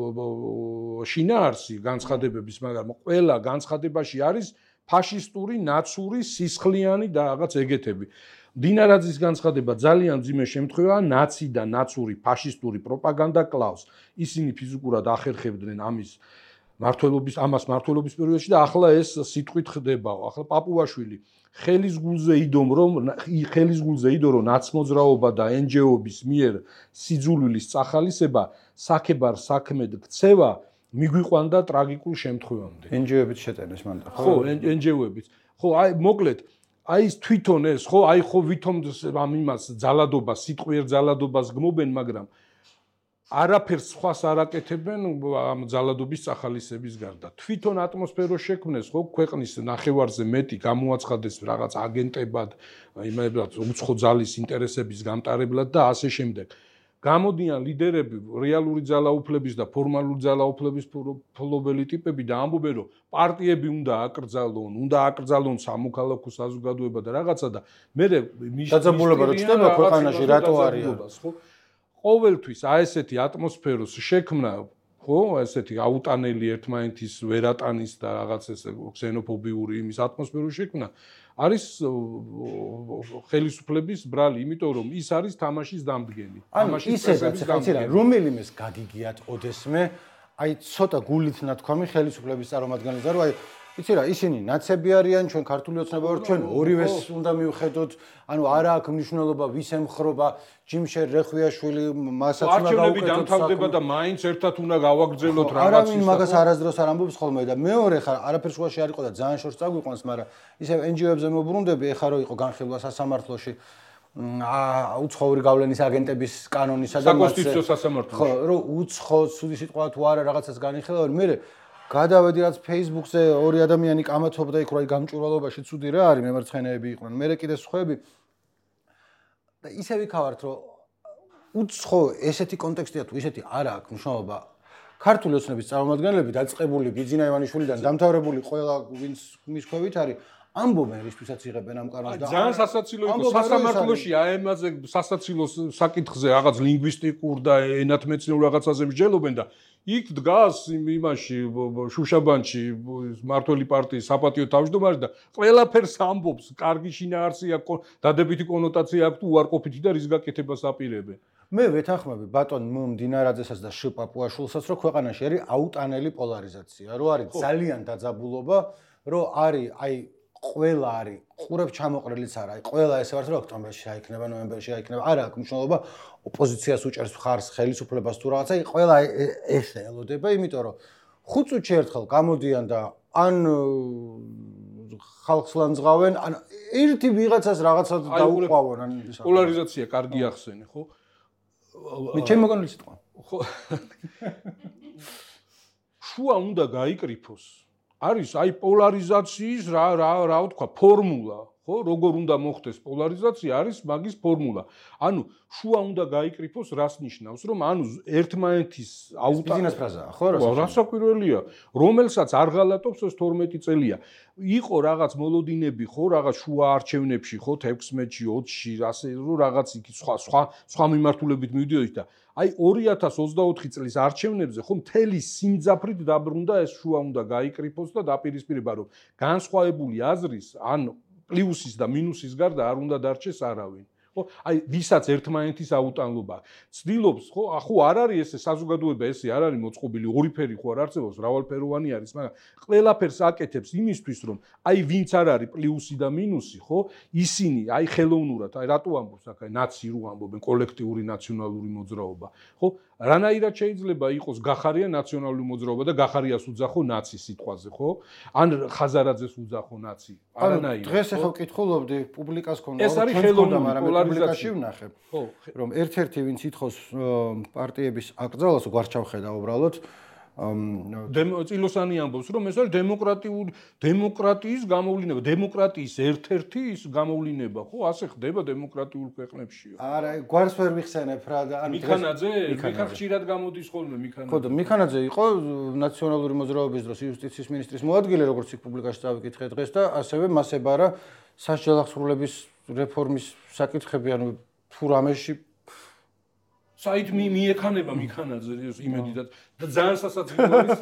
შინაარსი განცხადებების მაგრამ ყველა განცხადებაში არის ფაშისტური ნაცური სისხლიანი და რაღაც ეგეთები დინარაძის განცხადება ძალიან ძიმე შემთხვევაა ნაცი და ნაცური ფაშისტური პროპაგანდა კლავს ისინი ფიზიკურად ახერხებდნენ ამას მართლობის პერიოდში და ახლა ეს სიტყვით ხდებაო ახლა პაპუაშვილი ხელის გულზე იდო რომ ნაცმოძრაობა და NGO-ების მიერ სიძულვილის წახალისება საქებარ საქმედ ქცევა მიგვიყვანდა ტრაგიკულ შემთხვევამდე NGO-ებიც შეტენეს მანდა ხო NGO-ებიც ხო აი მოკლედ აი ეს თვითონ ეს ხო აი ხო ვითომ ამ იმას ძალადობას სიტყვიერ ძალადობას გმობენ მაგრამ არაფერს სხვას არ აკეთებენ ამ ძალადობის წახალისების გარდა. თვითონ ატმოსფეროს შექმნეს ხო ქვეყნის ნახევარზე მეტი გამოაცხადეს რაღაც აგენტებად, იმებად უცხო ძალის ინტერესების გამტარებლად და ასე შემდეგ. გამოდიან ლიდერები, რეალური ძალაუფლების და ფორმალური ძალაუფლების ფლობელი ტიპები და ამბობენ, რომ პარტიები უნდა აკრძალონ სამოქალაქო საზოგადოება და რაღაცა და მე დაძაბულობა რო ჩდება ქვეყანაში რატო არის? ხო? ყოველთვის აი ესეთი ატმოსფეროს შექმნა, ხო, ესეთი აუტანელი ერთმანეთის ვერატანის და რაღაც ეს ქსენოფობიური იმის ატმოსფეროს შექმნა არის ხელისუფლების ბრალი, იმიტომ რომ ის არის თამაშის დამდგენი. თამაშის პრესების დამდგენი. რომელიმეს გაგიგიათ ოდესმე, აი ცოტა გულით ნათქვამი ხელისუფლების წარმომადგენლებს და რომ აი იცი რა, ისინი ნაცები არიან, ჩვენ ქართული ოცნება ვართ, ჩვენ ორივეს უნდა მივხედოთ, ანუ არა აქვს მნიშვნელობა ვის ემხრობა, ჯიმშერ რეხვიაშვილი, მასაც უნდა გავუკეთოთ. არჩევნები დამთავრდება და მაინც ერთად უნდა გავაგრძელოთ რაღაცის. არავინ მაგას არასდროს არ ამბობს ხოლმე და მეორე ხარ არაფერ შუაში არ იყო და ძალიან შორს წაგვიყვანს, მაგრამ ისე NGO-ებზე მოbrunდები, ეხა რო იყო განხილვა სასამართლოში უცხოური გავლენის აგენტების კანონისა და საკონსტიტუციო სასამართლოში. ხო, რომ უცხო სუდი სიტყვა თუ არა რაღაცას განიხილავენ, მე გადავედი რაც Facebook-ზე ორი ადამიანი კამათობდა იქ რა გამჭვირვალობაში ცუდი რა არის მემარცხენეები იყვნენ მე კიდე სხვები და ისე ვიქავართ რომ უცხო ესეთი კონტექსტია თუ ისეთი არა აქვს მნიშვნელობა ქართული ოცნების წარმომადგენლები დაწყებული ბიძინა ივანიშვილიდან დამთავრებული ყველა ვინც მის ქვევით არის ამბობენ რისთვისაც იღებენ ამ კანონს და ძალიან სასაცილო იყო სასამართლოში აი ამაზე სასაცილო საკითხზე რაღაც ლინგვისტიკურ და ენათმეცნიერულ რაღაცაზე მსჯელობენ და იქ დგას იმაში შუშაბანში მართველი პარტიის საპატიო თავმჯდომარე და ყველაფერს ამბობს კარგი შინაარსი აქვს დადებითი კონოტაცია აქვს თუ უარყოფითი და რის გაკეთებას აპირებენ მე ვეთანხმები ბატონ დინარაძესაც და შპაპუაშვილსაც რომ ქვეყანაში არის აუტანელი პოლარიზაცია რომ არის ძალიან დაძაბულობა რომ არის აი ყველა არის ყურებს ჩამოყრილიც არა აი ყველა ესე ვართ რომ ოქტომბერში აიქნება ნოემბერში აიქნება არა აქვს მნიშვნელობა ოპოზიციას უჭერს ხარს ხელისუფლებას თუ რაღაცა აი ყველა ეს ელოდება იმიტომ რომ 5 წუთში ერთხელ გამოდიან და ან ხალხს ლანძღავენ ან ერთი ვიღაცას რაღაცა დაუყვავონ ან პოლარიზაცია კარგი ახსენე ხო მე ჩემ მოგონილი სიტყვა ხო შუა უნდა გაიკრიფოს არის აი პოლარიზაციის რა ვთქვა ფორმულა ხო როგორ უნდა მოხდეს პოლარიზაცია არის მაგის ფორმულა ანუ შუა უნდა გაიკრიფოს რას ნიშნავს რომ ანუ ერთმანეთის ბიზნეს ფრაზაა ხო რასაკვირველია რომელსაც არ ღალატობს ეს 12 წელია იყო რაღაც მოლოდინები ხო რაღაც შუა არჩევნებში ხო 16-ში 20-ში ასე რომ რაღაც იქ სხვა მიმართულებით მივიდიოდით და აი 2024 წლის არჩევნებზე ხო მთელი სიმძაფრით დაბრუნდა ეს შუა უნდა გაიკრიფოს და დაპირისპირება რომ განსხვავებული აზრის ან პლუსის და მინუსის გარდა არ უნდა დარჩეს არავინ ხო აი ვისაც ერთმანეთის აუტანლობა ცდილობს ხო ახო არ არის ესე საზოგადოება ესე არ არის მოწყობილი ორი ფერი ხო არ არსებობს მრავალფეროვანი არის მაგრამ ყველაფერს აკეთებს იმისთვის რომ აი ვინც არ არის პლუსი და მინუსი ხო ისინი აი ხელოვნურად აი რატო ამბობს აქ აი ნაცი რო ამბობენ კოლექტიური ნაციონალური მოძრაობა ხო რანაირად შეიძლება იყოს გახარია ნაციონალური მოძრაობა და გახარიას უძახო ნაცი სიტყვაზე ხო ან ხაზარაძეს უძახო ნაცი არანაირად დღეს ახლა ვკითხულობდი პუბლიკას ქონდა ეს არის ხელოვნური პოლარიზაცია ვნახე რომ ერთ-ერთი ვინც ითხოვს პარტიების აკრძალვას გვარჩავხედა უბრალოდ წილოსანი ამბობს რომ ეს არის დემოკრატიის გამოვლინება დემოკრატიის ერთ-ერთი ის გამოვლინება ხო ასე ხდება დემოკრატიულ ქვეყნებშიო არა გვარს ვერ ვიხსენებ რა და ან მიქანაძე ხშირად გამოდის ხოლმე მიქანაძე ხო და მიქანაძე იყო ნაციონალური მოძრაობის დროს იუსტიციის მინისტრის მოადგილე როგორც იქ პუბლიკაში წავიკითხე დღეს და ასევე მას ებარა სასჯელ აღსრულების რეფორმის საკითხები ანუ თუ რამეში საით მიექანება მიქანაძე იმედი და ძალიან სასაცილო არის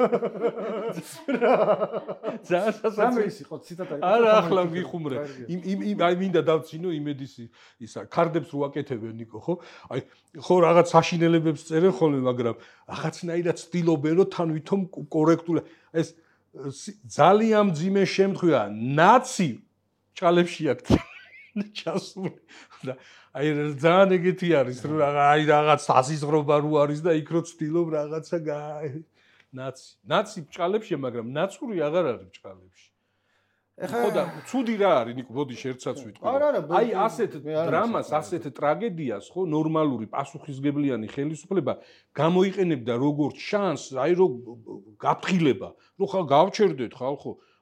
ძალიან სასაცილო ის იყო ციტატა არა ახლა ვიხუმრე იმ აი მინდა დავცინო იმედის ისა კარდებს რო აკეთებენ ნიკო ხო აი ხო რაღაც საშინელებებს წერენ ხოლმე მაგრამ რაღაცნაირად ცდილობენ რომ თან ვითომ კორექტული ეს ძალიან მძიმე შემთხვევაა ნაცი ჭალებში აქვს ჩასული და აი ძალიან ეგეთი არის რომ აი რაღაც სასიზღრობა რო არის და იქ რო ცდილობ რაღაცა ნაცი ბჭყალებშია მაგრამ ნაცური აღარ არის ბჭყალებში ხო და ცუდი რა არის ნიკო ბოდი შერცაც ვიტყვი აი ასეთ დრამას ასეთ ტრაგედიას ხო ნორმალური პასუხისგებლიანი ხელისუფლება გამოიყენებდა როგორც შანსს აი რომ გაფრთხილება რომ ხალ გავჩერდეთ ხალხო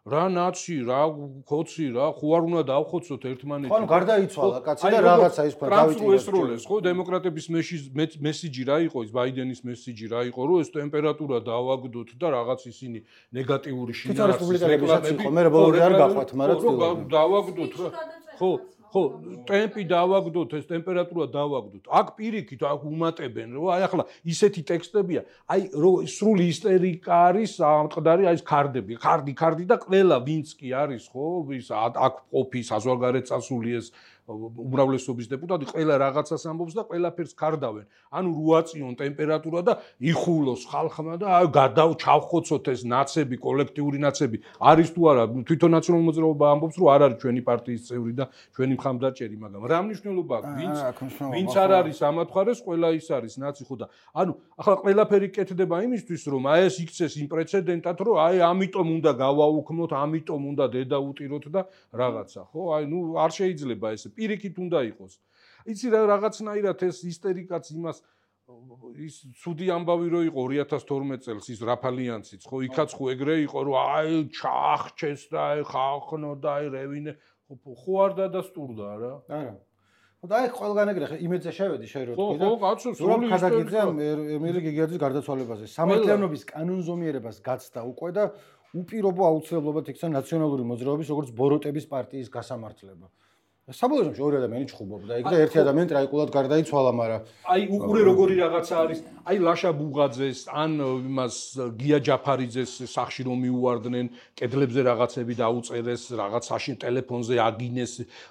რა ნაცი, რა ქოცი, რა ხო არ უნდა დავხოცოთ ერთმანეთი. ხო, ანუ გარდაიცვალა კაცი და რაღაცა ის თქვა დავიტიროს. ხო, დემოკრატების მესიჯი რა იყო ის ბაიდენის მესიჯი რა იყო, რომ ეს ტემპერატურა დავაგდოთ და რაღაც ისინი ნეგატიური შინაარსის რეკლამები იყო, მე ბოლომდე არ გაყვათ, მაგრამ დავაგდოთ რა. ხო, ტემპი დავაგდოთ, ეს ტემპერატურა დავაგდოთ. აქ პირიქით აქ უმატებენ, რომ აი ახლა ისეთი ტექსტებია, აი რომ სრული ისტერიკა არის, ამტყდარი აი ეს ქარდები, ქარდი და ყველა ვინც კი არის, ხო, ის აქ ყოფი საზღვარგარეთ წასული ეს უმრავლესობის დეპუტატი ყველა რაღაცას ამბობს და ყველაფერს ქარდავენ. ანუ რუაწიონ ტემპერატურა და იხულოს ხალხმა და აი ჩავხოცოთ ეს ნაცები, კოლექტიური ნაცები. არის თუ არა, თვითონ ნაციონალურ მოძრაობა ამბობს, რომ არ არის ჩვენი პარტიის წევრი და ჩვენი მხარდაჭერი, მაგრამ რა მნიშვნელობა აქვს? ვინც არ არის ამათხარეს, ყველა ის არის ნაცი ხო და ანუ ახლა ყველაფერი კეთდება იმისთვის, რომ აი ეს იქცეს იმ პრეცედენტად, რომ აი ამიტომ უნდა გავაუქმოთ, ამიტომ უნდა დედა უტიროთ და რაღაცა, ხო? აი ნუ არ შეიძლება ეს პირიქით უნდა იყოს. იცი რა რაღაცნაირად ეს ისტერიკაც იმას ის ცუდი ამბავი რო იყო 2012 წელს ის რაფალიანციც ხო იქაც ხო ეგრე იყო რომ აი ჩახჩეს და აი ხახნო და აი რევინე ხო არ დადასტურდა რა არა ხო და აი ყველგან ეგრე იმედზე შევედი შენ რო თქვი და ხო კაცო სრული ხადაგიძე ემილი გიგიაძის გარდაცვალებაზე სამართლიანობის კანონზომიერებას გაცდა უკვე და უპირობო აუცილებლობად იქცა ნაციონალური მოძრაობის როგორც ბოროტების პარტიის გასამართლება საბოლოო შემთხვევაში ორი ადამიანი ჩხუბობდა იქ და ერთი ადამიანი ტრაიკულად გარდაიცვალა, მაგრამ აი უყურე როგორი რაღაცა არის, აი ლაშა ბუღაძეს ან იმას გია ჯაფარიძეს სახში რომ მიუვარდნენ, კედლებზე რაღაცები დაუწერეს, რაღაცაში ტელეფონზე აგინეს,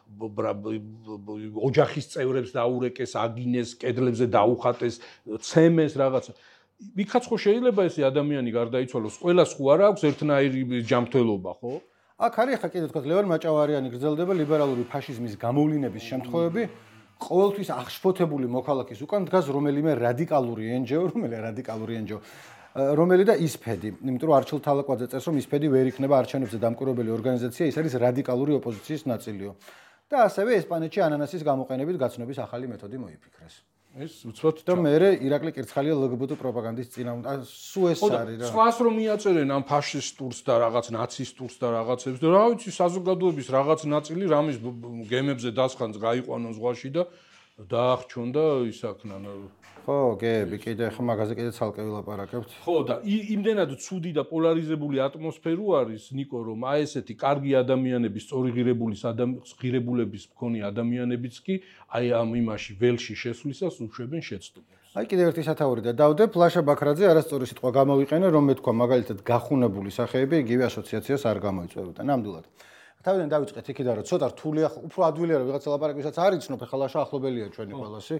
ოჯახის წევრებს დაურეკეს, აგინეს, კედლებზე დაუხატეს, ცემეს რაღაცა. იქაც ხო შეიძლება ეს ადამიანი გარდაიცვალოს, ყველას ხო არ აქვს ერთნაირი ჯანმრთელობა, ხო? აქ არის ხა კიდე თქვა ლევან მაჭავარიანი გრძელდება ლიბერალური ფაშიზმის გამოვლინების შემთხვევები ყოველთვის აღშფოთებული მოქალაქის უკან დგას რომელიმე რადიკალური ენჯო რომელი და ისფედი იმიტომ რომ არჩილ თალაკვაძე წერს რომ ისფედი ვერ იქნება არჩევნებზე დამკვირვებელი ორგანიზაცია ის არის რადიკალური ოპოზიციის ნაწილიო და ასევე ესპანეთში ანანასის გამოყენებით გაცნობის ახალი მეთოდი მოიფიქრეს ეს უცბად და მე ირაკლი კირცხალია ლგბტ პროპაგანდის წინააღმდეგ სუ ეს არის რა. სხვას რომ მიაწერენ ამ ფაშისტურს და რაღაც ნაცისტურს და რაღაცებს და რა ვიცი საზოგადოების რაღაც ნაწილი რამის გემებზე დასხანს გაიყვანონ ზღვაში და დაახჩონ და ისაქნან. ხო, გეები კიდე ხა მაგაზე კიდე ცალკე ვილაპარაკებთ. ხო და იმდენად ცუდი და პოლარიზებული ატმოსფერო არის ნიკო რომ აი ესეთი კარგი ადამიანების სწორი ღირებულების მქონე ადამიანებიც კი აი ამ იმაში ველში შესვლისას უშვებენ შეცდომებს. აი კიდევ ერთი სათაური და დავდებ ლაშა ბაქრაძე არასწორი სიტყვა გამოვიყენე რომ მე თქვა მაგალითად გახუნებული სახეები იგივე ასოციაციას არ გამოიწვევდა ნამდვილად. თავიდან დავიწყეთ იქიდან რომ ცოტა რთული უფრო ადვილია რომ ვიღაცა ლაპარაკებსაც არ იცნობ ეხლა ლაშა ახლობელია ჩვენი ყველასი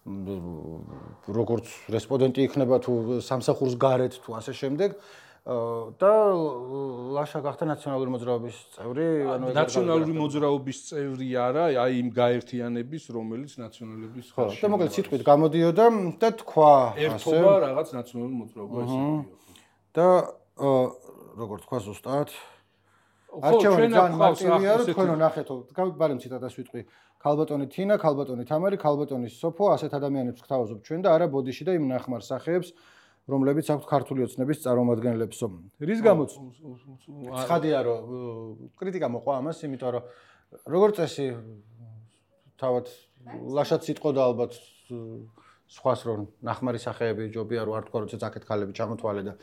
როგორც რესპონდენტი იქნება თუ სამსახურს გარეთ თუ ასე შემდეგ და ლაშა გახდა ნაციონალური მოძრაობის წევრი ანუ ნაციონალური მოძრაობის წევრი არა აი იმ გაერთიანების რომელიც ნაციონალების ხალხი და მოკლედ სიტყვით გამოდიოდა და თქვა ერთობა რაღაც ნაციონალური მოძრაობა ეს იყო და როგორ თქვა ზუსტად არჩევანი ძალიან მარტივია რომ თქვენო ნახეთო ბარემ ციტატას ვიტყვი ქალბატონი თინა, ქალბატონი თამარი, ქალბატონი სოფო, ასეთ ადამიანებს გთავაზობ ჩვენ და არა ბოდიში და იმ ნახმარ სახეებს, რომლებიც აქვთ ქართული ოცნების წარმომადგენლებსო. რის გამოც? ცხადია რომ კრიტიკა მოყვა ამას, იმიტომ რომ როგორც წესი თავად ლაშაც სიტყოდა ალბათ სხვას რომ ნახმარი სახეები ჯობია რომ არ თქვა რომ ზაკეთ ქალები ჩამოთვალე და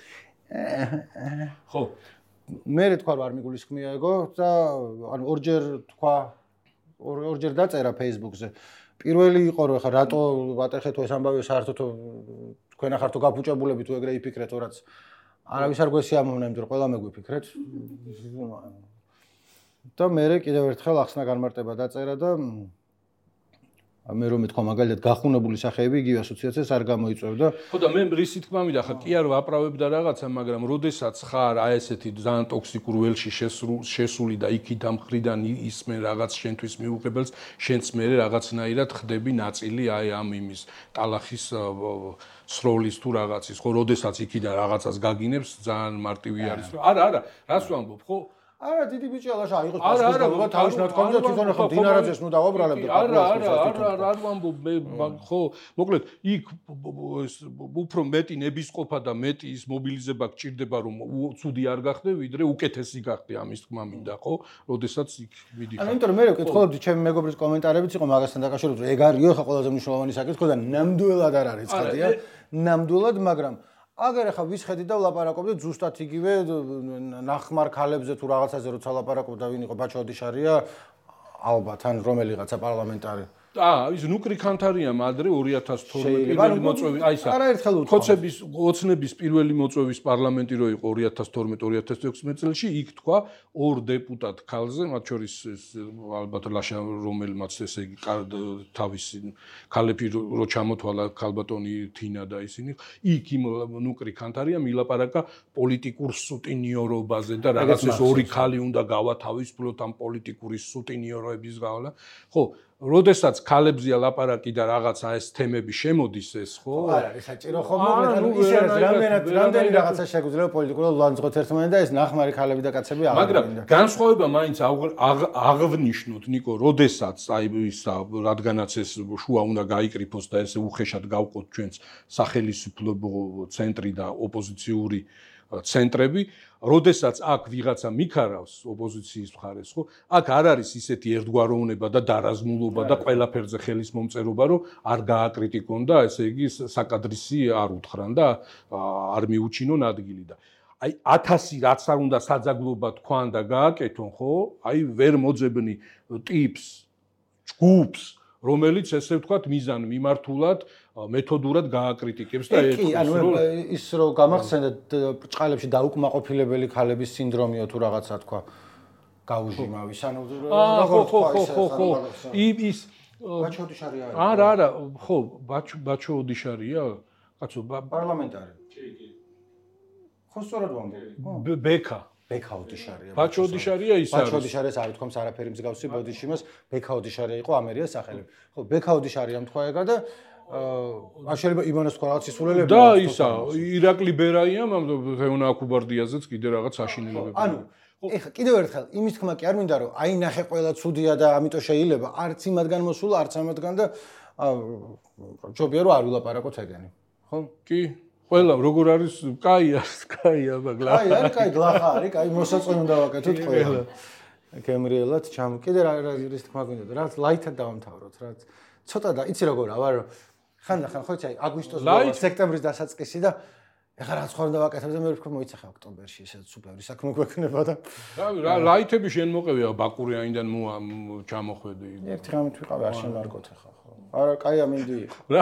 ხო მე თქვა რომ არ მიგულისხმია ეგო და ანუ ორჯერ თქვა ორჯერ დაწერა Facebook-ზე. პირველი იყო რომ ხა რატო ვატეხეთო ეს ამბავი საერთოდ თქვენ ახართო გაფუჭებულები თუ ეგრე იფიქრეთო რაც არავის არ გვესიამოვნა იმიტომ რომ ყველა მეგვიფიქრეთ. და მე კიდევ ერთხელ ახსნა განმარტება დაწერა და მე რომ მეთქვა მაგალითად გახუნებული სახეები იგივე ასოციაციას არ გამოიწვევდა. ხო და მე რისი თქმა მინდა ხა კი არ ვაправებდა რაღაცა, მაგრამ როდესაც ხარ აი ესეთი ძალიან ტოქსიკურ ველში შესული და იქით ამ ხრიდან ისმენ რაღაც შენთვის მიუღებელს, შენც მე რაღაცნაირად ხდები ნაწილი აი ამ იმის ტალახის სროლის თუ რაღაცის, ხო, როდესაც იქიდან რაღაცას გაგინებს, ძალიან მარტივი არის. არა, რას ვამბობ, ხო? არა, დიდი ბიჭი ალაშა აიღოს პასუხისმგებლობა თავის ნათქვამზე თვითონ ახლა დინარაძეს ნუ დავაბრალებ და არა ვამბობ მე ხო მოკლედ იქ უფრო მეტი ნებისყოფა და მეტი ის მობილიზება გჭირდება რომ ცუდი არ გახდე ვიდრე უკეთესი გახდე ამის თქმა მინდა ხო როდესაც იქ მიდიხარ ანუ იმიტომ რომ მე ვკითხულობდი ჩემი მეგობრის კომენტარებიც იყო მაგასთან დაკავშირებით რომ ეგ არისო ხა ყველაზე მნიშვნელოვანი საკითხი და ნამდვილად არ არის ცხადია ნამდვილად მაგრამ აგერ ახლა ვისხედი და ვლაპარაკობდი ზუსტად იგივე ნახმარ ქალებზე თუ რაღაცაზე როცა ვლაპარაკობდა ვინ იყო ბაჩოდიშარია ალბათ ან რომელიღაცა პარლამენტარი ის ნუკრი ქანთარიამ ადრე 2012 პირველი მოწვევის აი სა ხოცების ოცნების პირველი მოწვევის პარლამენტი რო იყო 2012-2016 წელში იქ თქვა ორ დეპუტატ ქალზე მათ შორის ალბათ ლაშა რომელმაც ესე იგი თავისი ქალები რო ჩამოთვალა ქალბატონი თინა და ისინი იქ იმ ნუკრი ქანთარიამ ილაპარაკა პოლიტიკურ სუტინიორობაზე და რაღაც ეს ორი ქალი უნდა გავათავისუფლოთ ამ პოლიტიკური სუტინიოროების გავლა ხო როდესაც ქალებზია ლაპარაკი და რაღაცა ეს თემები შემოდის ეს ხო? არ არის საჭირო ხო მოკლედ ისე რამდენი რაღაცა შეგვიძლია პოლიტიკურად ლანძღოთ ერთმანეთს და ეს ნახმარი ქალები და კაცები აღარ მაგრამ განსხვავება მაინც აღნიშნოთ ნიკო როდესაც აი ისა რადგანაც ეს შუა უნდა გაიკრიფოს და ესე უხეშად გავყოთ ჩვენს სახელმწიფო ცენტრი და ოპოზიციური ცენტრები როდესაც აქ ვიღაცა მიქარავს ოპოზიციის მხარეს ხო აქ არ არის ისეთი ერთგვაროვნება და დარაზმულობა და ყველაფერზე ხელის მომწერობა რომ არ გააკრიტიკონ და ესე იგი საკადრისი არ უთხრან და არ მიუჩინონ ადგილი და აი 1000 რაც არ უნდა საძაგლობა თქვან და გააკეთონ ხო აი ვერ მოძებნი ტიპს ჯგუფს რომელიც ესე ვთქვათ მიზან მიმართულად მეთოდურად გააკრიტიკებს და კი ანუ ის რომ გამახსენდეთ ბრჭყალებში დაუკმაყოფილებელი ქალების სინდრომიო თუ რაღაცა თქვა გაუჟიმავის ანუ ხო ის ბაჩოდიშარია არა ხო ბაჩოდიშარია კაცო პარლამენტარი კი ხო სწორად ვამბობ ბექა ბექაოდიშარია ბაჩოდიშარია ის არის ბაჩოდიშარიას არ თქოს არაფერი მსგავსი ბოდიშიმას ბექაოდიშარია იყო ამერია სახელები ხო ბექაოდიშარია თქვა ეგა და შეიძლება ივანეს თქვა რაღაც ისულელები და ისა ირაკლი ბერაიამ თეონა აკუბარდიაზეც კიდე რაღაც აშინელებები ანუ ეხა კიდევ ერთხელ იმის თქმა კი არ მინდა რომ აი ნახე ყველა ცუდია და ამიტომ შეიძლება არც იმადგან მოსულა არც ამადგან და ჯობია რომ არ ვილაპარაკოთ ეგენი ხო კი ყველა როგორ არის კაია მაგლა აი არის კაი გლახა არის კაი მოსაწყენ უნდა ვაკეთოთ ყველა გემრიელად ჩამ კიდე რა თქმა გვინდა რაც ლაითად დავამთავროთ რაც ცოტა და იცი როგორ ავარ ხანდახან ხო იცი აი აგვისტოს სექტემბრის დასაწყისი და ეხლა რაც ხარ უნდა ვაკეთებ და მე ვფიქრობ მოიცახა ოქტომბერში ესე სუპერი საქმე გვექნება და რა ლაითები შენ მოყევია ბაკურიანიდან ჩამოხვედი ერთი ღამით ვიყავი არ შემარგოთ ეხლა ხო არა კაია მინდი რა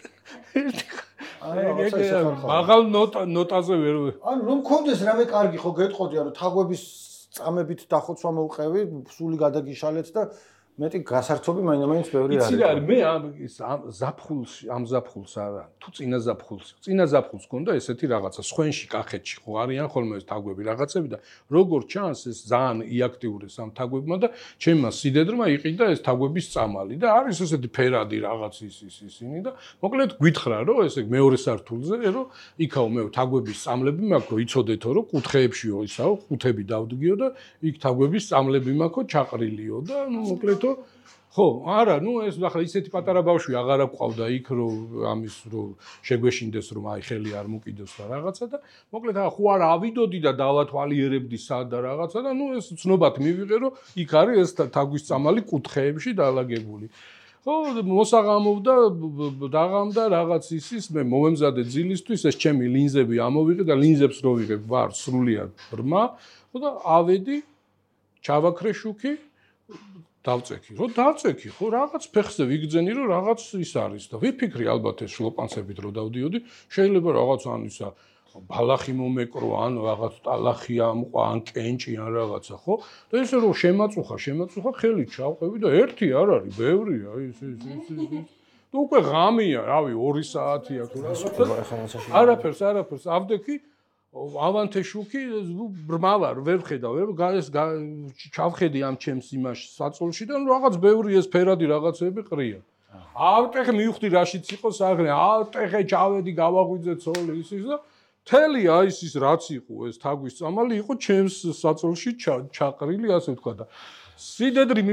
მაღალ ნოტაზე ვერ ანუ რომ მქონდეს რამე კარგი ხო გეტყოდია რომ თაგვების წამებით დახოცვა მოუყევი სული გადაგიშალეთ და მეტი გასართობი მაინც ბევრი არის. იცი რა არის მე ამ ზაფხულს არა თუ წინა ზაფხულს გქონდა ესეთი რაღაცა სხვენში კახეთში ხო არიან ხოლმე ეს თაგვები რაღაცები და როგორ ჩანს ეს ძალიან იაქტიურეს ამ თაგვებმა და ჩემმა სიდედრმა იყიდა ეს თაგვების წამალი და არის ესეთი ფერადი რაღაც ისინი და მოკლედ გვითხრა რომ ესე მეორე სართულზე რომ იქაო მე თაგვების წამლები მაქვს იცოდეთო რომ კუთხეებშიო ისაო ხუთები დავდგიო და იქ თაგვების წამლები მაქვს ჩაყრილიო და ნუ მოკლედ ხო, არა, ნუ ეს ახლა ისეთი პატარა ბავშვი აღარ აყვავდა იქ რომ ამის რომ შეგვეშინდეს რომ აი ხელი არ მოკიდოს და რაღაცა და მოკლედ ხო არ ავიდოდი და დავათვალიერებდი სად და რაღაცა და ნუ ეს ცნობად მივიღე რომ იქ არის ეს თაგვის წამალი კუთხეებში დაალაგებული. ხო, მოსაღამოვდა დაღამდა რაღაც ისის მე მომემზადე ძილისთვის ეს ჩემი ლინზები ამოვიღე და ლინზებს რო ვიღებ ვარ სრულიად ბრმა ხო და ავედი ჩავაქრე შუქი დავწექი ხო რაღაც ფეხზე ვიგძენი რომ რაღაც ის არის და ვიფიქრი ალბათ ეს შლოპანსებით რო დავდიოდი შეიძლება რაღაც ან ისა ბალახი მომეკრო ან რაღაც ტალახი ამყვა ან კენჭი ან რაღაცა ხო და ესე რომ შემაწუხა ხელი ჩავყევი და ერთი არ არის ბევრია ის და უკვე ღამეა რავი 2 საათია თუ რაღაცა არაფერს ავდექი ავანთე შუქი ბრმავარ ვერ ხედავ ეს ჩავხედი ამ ჩემს იმას საწოლში და რაღაც ბევრი ეს ფერადი რაღაცები ყრია ავტეხე მივხვდი რაშიც იყო საგრე ავტეხე ჩავედი გავაღვიძე ცოლი ისის და თელი აი ის რაც იყო ეს თაგვის წამალი იყო ჩემს საწოლში ჩაყრილი ასე ვთქვა და სიდედრი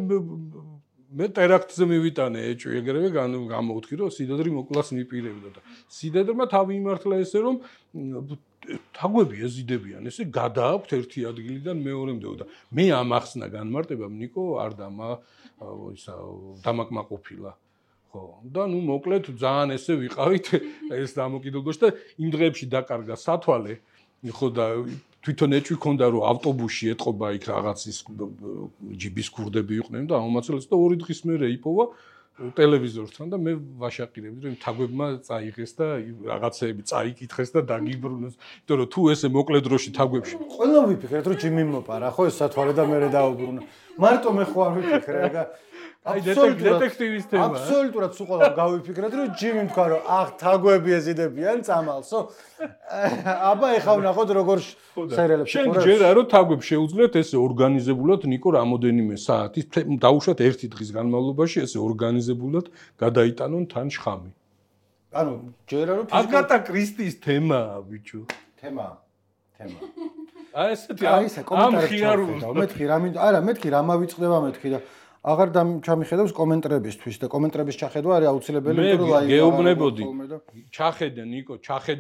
მე ტერაქტზე მივიტანე ეჭვი ეგრევე გამოვთქი რომ სიდედრი მოკლას მიპირებდა და სიდედრმა თავი იმართლა ესე რომ თაგვები ეზიდებიან ესე გადააქვთ ერთი ადგილიდან მეორემდე და მე ამახსნა განმარტებამ ნიკო არ ისა დამაკმაყოფილა ხო და ნუ მოკლედ ძალიან ესე ვიყავით ეს დამოკიდებულობაში და იმ დღეებში დაკარგა სათვალე ხო და თვითონ ეჭვი ქონდა რომ ავტობუსში ეტყობა იქ რაღაც ის ჯიბის ქურდები იყვნენ და ამომაცალეს და 2 დღის მერე იპოვა ტელევიზორთან და მე ვაშაყირებდი რომ თაგვებმა წაიღეს და რაღაცეები წაიკითხეს და დაგიბრუნოს იმიტომ რომ თუ ესე მოკლე დროში თაგვებში ყველა ვიფიქრეთ რომ ჯიმი მოპარა ხო ეს სათვალე და მე დაუბრუნა მარტო მე ხო არ ვიფიქრე რა აი დეტექტივის თემა აბსოლუტურად სულ ყველა გავიფიქრეთ რომ ჯიმი თქვა რომ ახ თაგვები ეზიდებიან წამალსო აბა ეხა ვნახოთ როგორ სერიალებში შენ ჯერა რომ თაგვებს შეუძლიათ ესე ორგანიზებულად ნიკო რამოდენიმე საათის დაუშვათ ერთი დღის განმავლობაში ესე ორგანიზებულად გადაიტანონ თან შხამი ანუ ჯერა რომ აგატა კრისტის თემაა ბიჭო თემა აი ესეთი აი ეს კომენტარები მეთქი რა მინდა არა მეთქი რა მავიწყდება მეთქი და აღარ ჩამიხედავს კომენტრებისთვის და კომენტრების ჩახედვა არის აუცილებელი იმიტომ რომ გეუბნებოდი ჩახედე ნიკო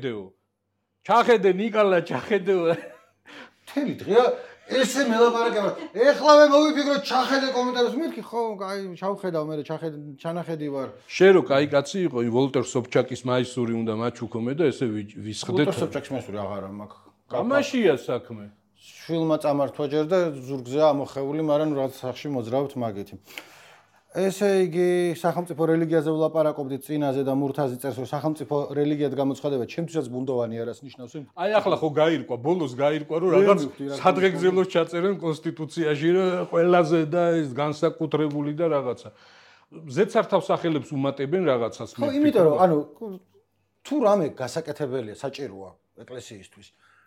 ჩახედე ნიკალა ჩახედეო თელი დღეა ესე მელაპარაკება ეხლავე მოვიფიქრო ჩახედე კომენტარებს მეთქი ხო აი ჩავხედავ მე ჩანახედი ვარ შენ რო კაი კაცი იყო იმ ვოლტერ სოფჩაკის მაისური უნდა მაჩუქომე და ესე ვისხდეთ ვოლტერ სოფჩაკის მაისური აღარა მაქვს გამაშია საქმე შვილმა წამართვა ჯერ და ზურგზეა ამოხეული, მაგრამ რაც სახში მოძრავთ მაგითი. ესე იგი, სახელმწიფო რელიგიაზე ვლაპარაკობდით წინაზე და მურთაზი წერს, რომ სახელმწიფო რელიგიად გამოცხადება ჩემთვისაც ბუნდოვანი არას ნიშნავს. აი ახლა ხო გაირკვა, ბოლოს გაირკვა, რომ რაღაც სადღეგრძელოს ჩაწერენ კონსტიტუციაში, რომ ყველაზე და ეს განსაკუთრებული და რაღაცა. ზეცართავ სახელებს უმატებენ რაღაცას. ხო, იმიტომ რომ ანუ თუ რამე გასაკეთებელია, საჭიროა ეკლესიისთვის.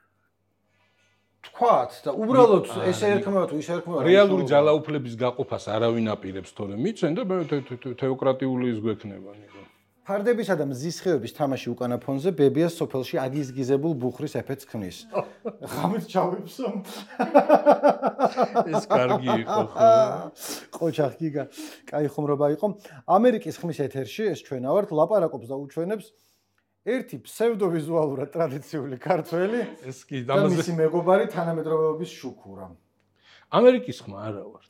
თქვათ და უბრალოდ ესე ერქმევა თუ ისე ერქმევა რეალური ძალაუფლების გაყოფას არავინ აპირებს თორე მიცენ და თეოკრატიული ის გვექნება ნიკო ფარდებისა და მზისხეების თამაში უკანა ფონზე ბებიას სოფელში აგიზგიზებულ ბუხრის ეფექტს ქმნის ღამით ჩავიფსო ეს კარგი იყო ხო ყოჩახ გიგა კაი ხუმრობა იყო ამერიკის ხმის ეთერში ეს ჩვენა ვართ ლაპარაკობს და უჩვენებს ერთი ფსევდოვიზუალურად ტრადიციული ქართველი ეს კი და მისი მეგობარი თანამედროვეობის შუქურა. ამერიკის ხმა არა ვარ.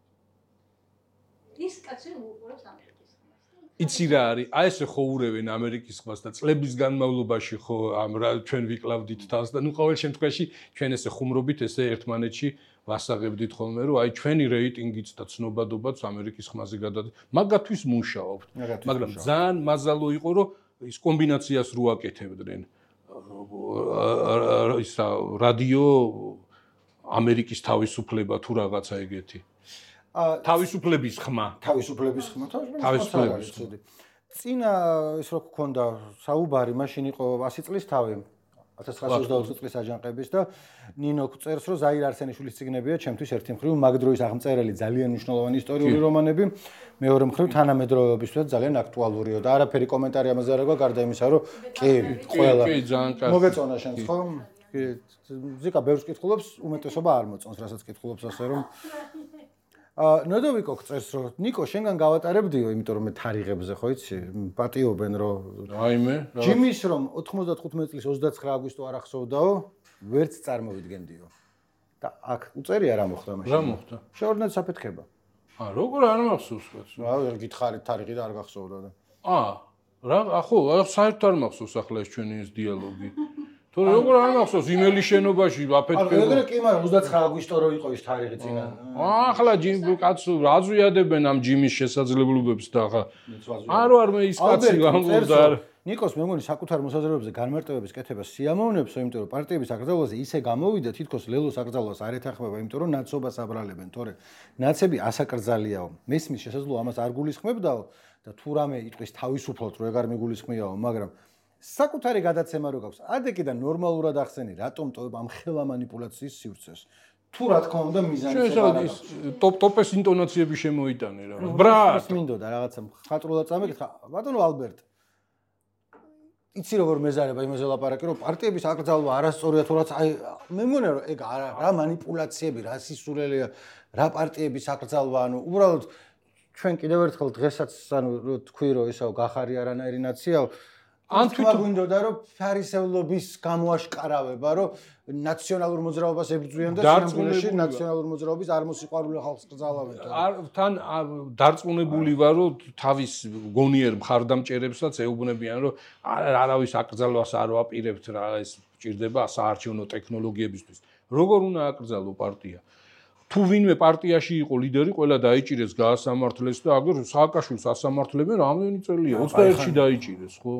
ის კაცი უყურებს ამერიკის ხმას. იცი რა არის? აი ესე ხო ურევენ ამერიკის ხმას და წლების განმავლობაში ხო ამ რა ჩვენ ვიკლავდით თავს და ნუ ყოველ შემთხვევაში ჩვენ ესე ხუმრობით ესე ერთმანეთში ვასაღებდით ხოლმე რომ აი ჩვენი რეიტინგიც და ცნობადობაც ამერიკის ხმაზე გადადის. მაგათვის მუშაობთ. მაგრამ ძალიან მაზალო იყო რომ ის კომბინაციას რო აკეთებდნენ ისა რადიო ამერიკის თავისუფლება თუ რაღაცა ეგეთი თავისუფლების ხმა წინა ის რო გქონდა საუბარი მაშინ იყო 100 წლის თავი 1924 წლის აჯანყების და ნინო წერს რომ ზაირ არსენიშვილის წიგნებია ჩემთვის ერთი მხრივ მაგდროის აღმწერელი ძალიან მნიშვნელოვანი ისტორიული რომანები მეორე მხრივ თანამედროვეობისთვის ძალიან აქტუალურია და არაფერი კომენტარი ამაზე არ აქვს გარდა იმისა რომ კი ყველა მოგეწონა შენს ხო ზიკა ბევრს კითხულობს უმეტესობა არ მოწონს რასაც კითხულობს ასე რომ ნოდოვიკო წერს რომ ნიკო შენგან გავატარებდიო იმიტომ რომ მე თარიღებზე ხო იცი პატიობენ რომ რაიმე ჯიმის რომ 95 წლის 29 აგვისტო არ ახსოვდაო ვერც წარმოვიდგენდიო და აქ უწერია რა მოხდა მაშინ რა მოხდა შეორდნეთ საფეთქება როგორ არ მახსოვს კაც რა გითხარით თარიღი და არ გახსოვდა და რა ხო საერთოდ არ მახსოვს ახლა ეს ჩვენი ეს დიალოგი თორე როგორ არ მახსოვს იმელი შენობაში აფეთქება ეგრე კი მაგრამ 29 აგვისტო რო იყო ის თარიღი წინა ახლა კაცო აზვიადებენ ამ ჯიმის შესაძლებლობებს და ახლა არ მე ის კაცი გამოვიდა ნიკოს მე მგონი საკუთარ მოსაზრებებზე განმარტებების კეთებას სიამოვნებსო იმიტომ რომ პარტიების აკრძალვაზე ისე გამოვიდა თითქოს ლელოს აკრძალვას არ ეთანხმება იმიტომ რომ ნაცობას აბრალებენ თორე ნაცები ასაკრძალიაო მესმის შესაძლოა ამას არ გულისხმებდაო და თუ რამე იტყვის თავისუფლად რო ეგარ მიგულისხმიაო მაგრამ საკუთარი გადაცემა რო გაქვს ადეკი და ნორმალურად ახსენი რატომ ტოვებ ამ ხელა მანიპულაციის სივრცეს თუ რა თქმა უნდა მიზანიც ეს ტოპ-ტოპეს ინტონაციები შემოიტანე რა ბრატ მინდოდა რაღაცა ხატრულად წამეკითხა ბატონო ალბერტ იცი როგორ მეზარება იმაზე ლაპარაკი რომ პარტიების აკრძალვა არასწორია თუ რაც აი მე მგონია რომ ეგ რა манипуляციები რა სისულელეა რა პარტიების აკრძალვა ანუ უბრალოდ ჩვენ კიდევ ერთხელ დღესაც ანუ თქვი რომ ისაო გახარი არანაირი ნაციაო ან თვითონ გვინდოდა რომ ფარისევლობის გამოაშკარავება რომ ნაციონალურ მოძრაობას ებრძვიან და სინამდვილეში ნაციონალურ მოძრაობის არ მოსიყვარულე ხალხს კრძალავენ. თან დარწმუნებული ვარ რომ თავის გონიერ მხარდამჭერებსაც ეუბნებიან რომ არავის აკრძალვას არ ვაპირებთ რა ეს ჭირდება საარჩევნო ტექნოლოგიებისთვის. როგორ უნდა აკრძალო პარტია? თუ ვინმე პარტიაში იყო ლიდერი, ყველა დაიჭირეს, გაასამართლეს და აგერ სააკაშვილს ასამართლებენ რამდენი წელია? 21-ში დაიჭირეს, ხო?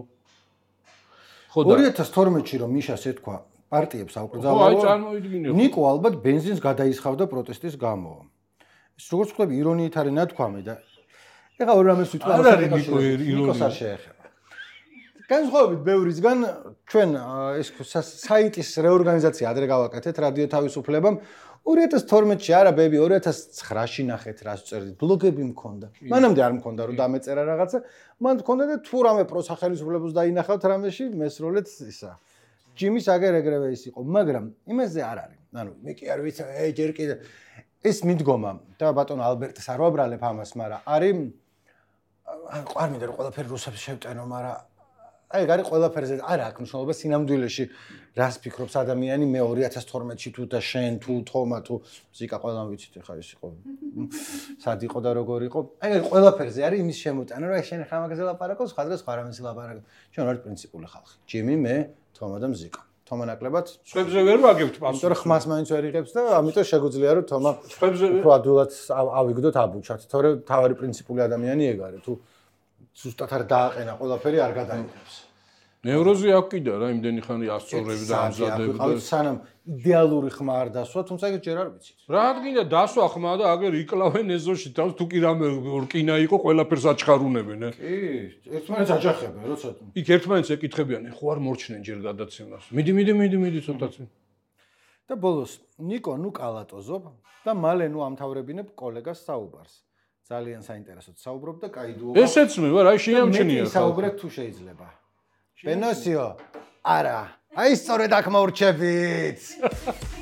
2012-ში რომ მიშას ეთქვა პარტიებს აუკრძალავდა. აი წარმოიდგინე. ნიკო ალბათ ბენზინს გადაისხავდა პროტესტის გამო. ეს როგორც ვთქვი, ირონიით არის ნათქვამი და ეხლა ორ რამეს ვიტყვი, არ არის ნიკო ნიკოს არ შეეხება. განსხვავებით ბევრისგან ჩვენ ეს საიტის რეორგანიზაცია ადრე გავაკეთეთ რადიო თავისუფლებამ 2012-ში არა ბები 2009-ში ნახეთ რას წერდით ბლოგები მქონდა. მანამდე არ მქონდა რომ დამეწერა რაღაცა. მან მქონდა და თუ რამე პროსახელისუფლებას დაინახავთ რამეში მესროლეთ ისა. ჯიმის აგერ ეგრევე ის იყო, მაგრამ იმაზე არ არის. ანუ მე კი არ ვიცი, ჯერ კიდე ეს მიდგომა და ბატონ ალბერტს არ ვაბრალებ ამას, მაგრამ არის არ მინდა რომ ყველაფერი რუსებს შევტენო, მაგრამ აი გარი ყველაფერზე არ აქვს მნიშვნელობა სინამდვილეში რას ფიქრობს ადამიანი მე 2012-ში თუ და შენ თუ თომა თუ მუსიკა ყველამ ვიცით ხა ის იყო სად იყო და როგორ იყო აი ყველაფერზე არის იმის შემოტანა რომ აი შენ ხა მაგაზე ლაპარაკობს ხადრეს ხარ ამის ლაპარაკობ ჩვენ ვართ პრინციპული ხალხი ჯიმი მე თომა და მუსიკა თომა ნაკლებად სხვებზე ვერ ვაგებთ პასუხს იმიტომ რომ ხმას მაინც ვერ იღებს და ამიტომ შეგვიძლია რომ თომა უფრო ადვილად ავიგდოთ აბუჩათ თორე თავარი პრინციპული ადამიანი ეგ არის თუ ზუსტად არ დააყენა ყველაფერი არ გადაიღებს ნევროზი აქ კიდე რა იმდენი ხანი ასწორები და ამზადებდა სანამ იდეალური ხმა არ დასვა თუმცა ეგ ჯერ არ ვიცით რა ადგინდა დასვა ხმა და აგერ იკლავენ ეზოში თავს თუ კი რამე რკინა იყო ყველაფერს აჩხარუნებენ კი ერთმანეთს აჯახებენ როცა იქ ერთმანეთს ეკითხებიან ხო არ მორჩნენ ჯერ გადაცემას მიდი ცოტაცი და ბოლოს ნიკო ნუ კალატოზობ და მალე ნუ ამთავრებინებ კოლეგას საუბარს ძალიან საინტერესოდ საუბრობ და კაიდუობა ესეც მე ვარ აი შეამჩნია ხალხი საუბრებ თუ შეიძლება ბენოსიო არა აი სწორედ აქ მოვრჩებით